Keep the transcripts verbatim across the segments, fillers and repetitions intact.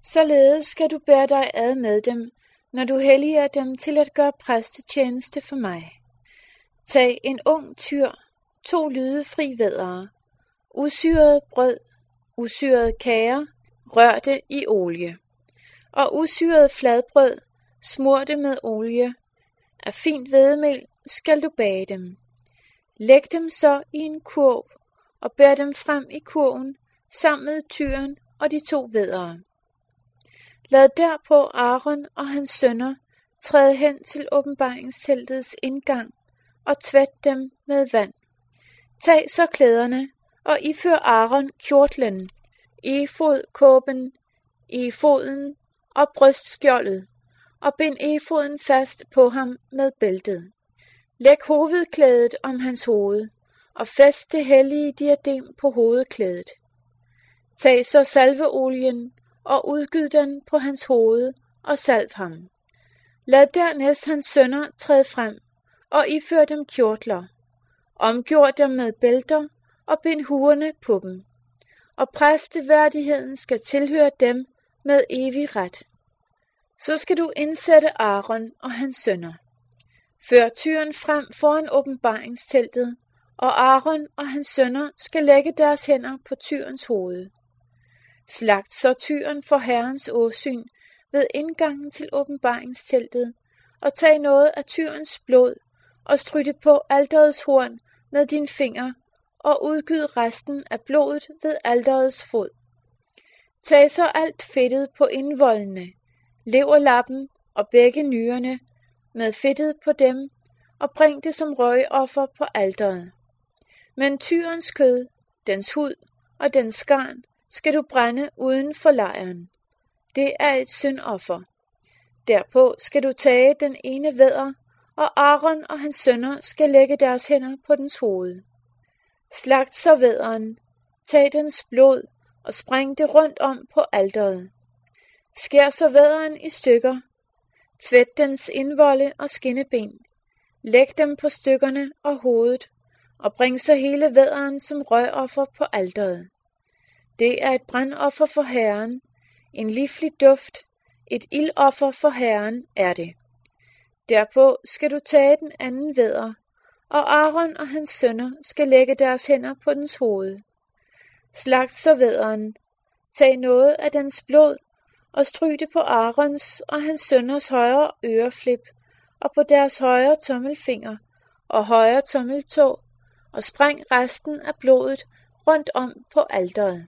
Således skal du bære dig ad med dem, når du helliger dem til at gøre præstetjeneste for mig. Tag en ung tyr, to lydefri væddere, usyret brød, usyret kager, rør det i olie, og usyret fladbrød, smur det med olie. Af fint hvedemel skal du bage dem. Læg dem så i en kurv, og bær dem frem i kurven, sammen med tyren og de to væddere. Lad derpå Aaron og hans sønner træde hen til åbenbaringsteltets indgang og tvæt dem med vand. Tag så klæderne og ifør Aaron kjortlen, efodkåben, efoden og brystskjoldet, og bind efoden fast på ham med bæltet. Læg hovedklædet om hans hoved, og fæst det hellige diadem på hovedklædet. Tag så salveolien og udgyd den på hans hoved og salv ham. Lad dernæst hans sønner træde frem og ifør dem kjortler. Omgjør dem med bælter og bind huerne på dem. Og præsteværdigheden skal tilhøre dem med evig ret. Så skal du indsætte Aaron og hans sønner. Før tyren frem foran åbenbaringsteltet, og Aaron og hans sønner skal lægge deres hænder på tyrens hoved. Slagt så tyren for Herrens åsyn ved indgangen til åbenbaringsteltet, og tag noget af tyrens blod og stryg det på alterets horn med din finger, og udgyd resten af blodet ved alterets fod. Tag så alt fedtet på indvoldene, leverlappen og begge nyrerne med fedtet på dem, og bring det som røgoffer på alteret. Men tyrens kød, dens hud og dens skarn skal du brænde uden for lejren. Det er et syndoffer. Derpå skal du tage den ene vædder, og Aaron og hans sønner skal lægge deres hænder på dens hoved. Slagt så vædderen, tag dens blod og spring det rundt om på alteret. Skær så vædderen i stykker. Tvæt dens indvolde og skinneben. Læg dem på stykkerne og hovedet, og bring så hele vædderen som røgoffer på alteret. Det er et brandoffer for Herren, en livlig duft, et ildoffer for Herren er det. Derpå skal du tage den anden vædder, og Aaron og hans sønner skal lægge deres hænder på dens hoved. Slagt så vædderen, tag noget af dens blod, og stryg det på Aarons og hans sønners højre øreflip, og på deres højre tommelfinger og højre tommeltå, og spræng resten af blodet rundt om på alteret.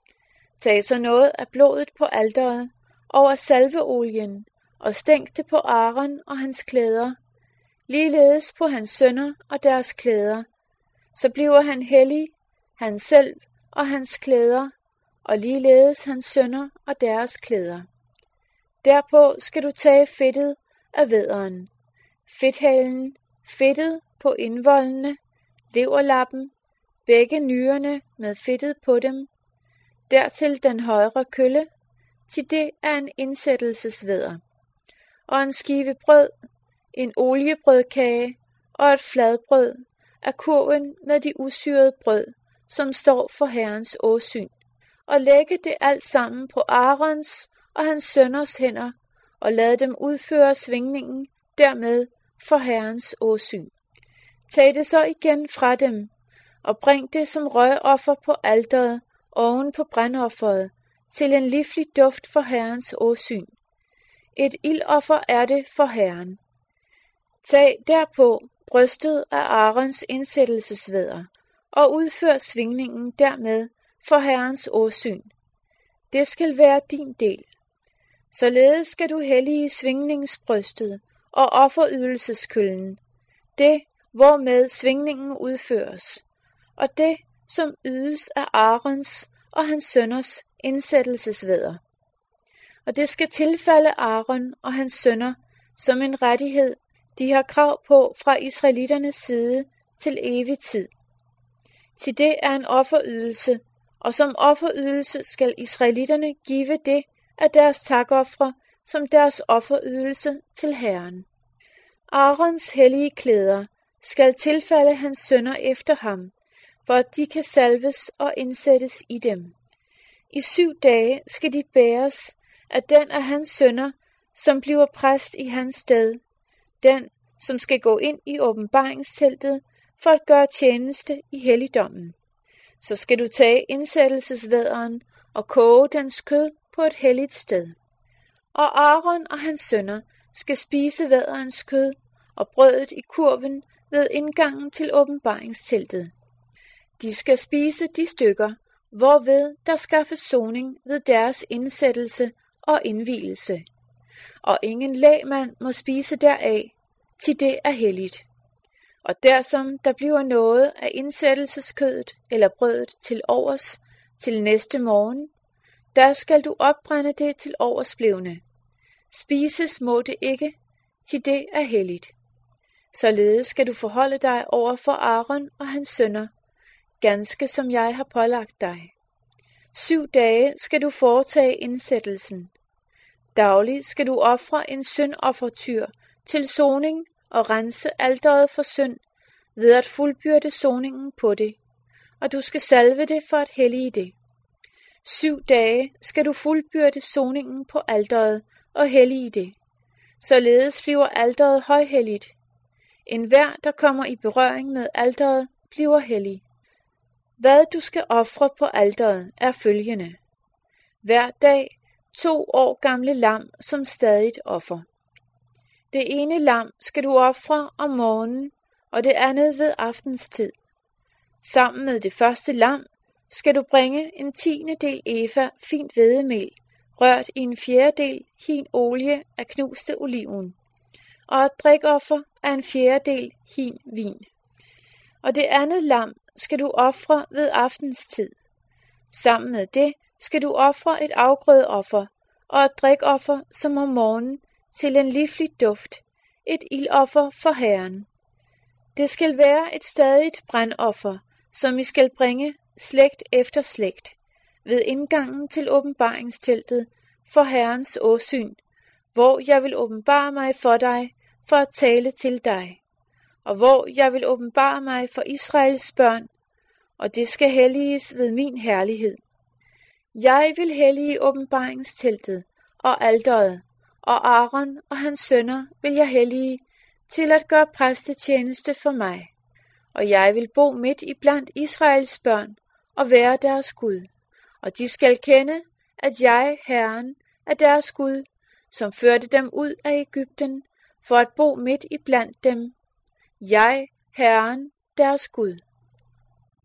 Tag så noget af blodet på alteret over salveolien, og stænk det på Aaron og hans klæder, ligeledes på hans sønner og deres klæder. Så bliver han hellig, han selv og hans klæder, og ligeledes hans sønner og deres klæder. Derpå skal du tage fedtet af vædderen, fedthalen, fedtet på indvoldene, leverlappen, begge nyrerne med fedtet på dem, dertil den højre kølle, til det er en indsættelsesvædder, og en skive brød, en oliebrødkage og et fladbrød af kurven med de usyrede brød, som står for Herrens åsyn, og lægge det alt sammen på Aarons og hans sønners hænder, og lad dem udføre svingningen dermed for Herrens åsyn. Tag det så igen fra dem, og bring det som røgoffer på alteret oven på brandofferet, til en livlig duft for Herrens åsyn. Et ildoffer er det for Herren. Tag derpå brystet af Aarons indsættelsesvædder, og udfør svingningen dermed for Herrens åsyn. Det skal være din del. Således skal du hellige svingningsbrystet og offerydelseskøllen, det, hvormed svingningen udføres, og det, som ydes af Aarons og hans sønners indsættelsesvædder. Og det skal tilfalde Aaron og hans sønner som en rettighed, de har krav på fra israelitternes side til evig tid. Til det er en offerydelse, og som offerydelse skal israelitterne give det af deres takofre som deres offerydelse til Herren. Aarons hellige klæder skal tilfalde hans sønner efter ham, for at de kan salves og indsættes i dem. I syv dage skal de bæres at den af hans sønner, som bliver præst i hans sted, den, som skal gå ind i åbenbaringsteltet for at gøre tjeneste i helligdommen. Så skal du tage indsættelsesvædderen og koge dens kød på et helligt sted. Og Aaron og hans sønner skal spise vædderens kød og brødet i kurven ved indgangen til åbenbaringsteltet. De skal spise de stykker, hvorved der skaffes soning ved deres indsættelse og indvielse. Og ingen lægmand må spise deraf, til det er helligt. Og dersom der bliver noget af indsættelseskødet eller brødet til overs til næste morgen, der skal du opbrænde det til oversblevne. Spises må det ikke, til det er helligt. Således skal du forholde dig over for Aaron og hans sønner, ganske som jeg har pålagt dig. Syv dage skal du foretage indsættelsen. Dagligt skal du ofre en syndoffertyr til soning og rense alteret for synd, ved at fuldbyrde soningen på det, og du skal salve det for at hellige det. Syv dage skal du fuldbyrde soningen på alteret og hellige det. Således bliver alteret højhelligt. En hver, der kommer i berøring med alteret, bliver hellig. Hvad du skal ofre på alteret er følgende. Hver dag to år gamle lam som stadigt offer. Det ene lam skal du ofre om morgenen, og det andet ved aftenstid. Sammen med det første lam skal du bringe en tiende del efa fint hvedemel, rørt i en fjerdedel hin olie af knuste oliven, og et drikoffer af en fjerdedel hin vin. Og det andet lam skal du ofre ved aftenstid. Sammen med det skal du ofre et afgrødeoffer og et drikoffer som om morgenen til en livlig duft, et ildoffer for Herren. Det skal være et stadigt brandoffer, som I skal bringe slægt efter slægt, ved indgangen til åbenbaringsteltet for Herrens åsyn, hvor jeg vil åbenbare mig for dig, for at tale til dig, og hvor jeg vil åbenbare mig for Israels børn, og det skal helliges ved min herlighed. Jeg vil hellige åbenbaringsteltet og alteret, og Aaron og hans sønner vil jeg hellige til at gøre præstetjeneste for mig, og jeg vil bo midt i blandt Israels børn og være deres Gud, og de skal kende, at jeg, Herren, er deres Gud, som førte dem ud af Egypten for at bo midt i blandt dem. Jeg, Herren, deres Gud.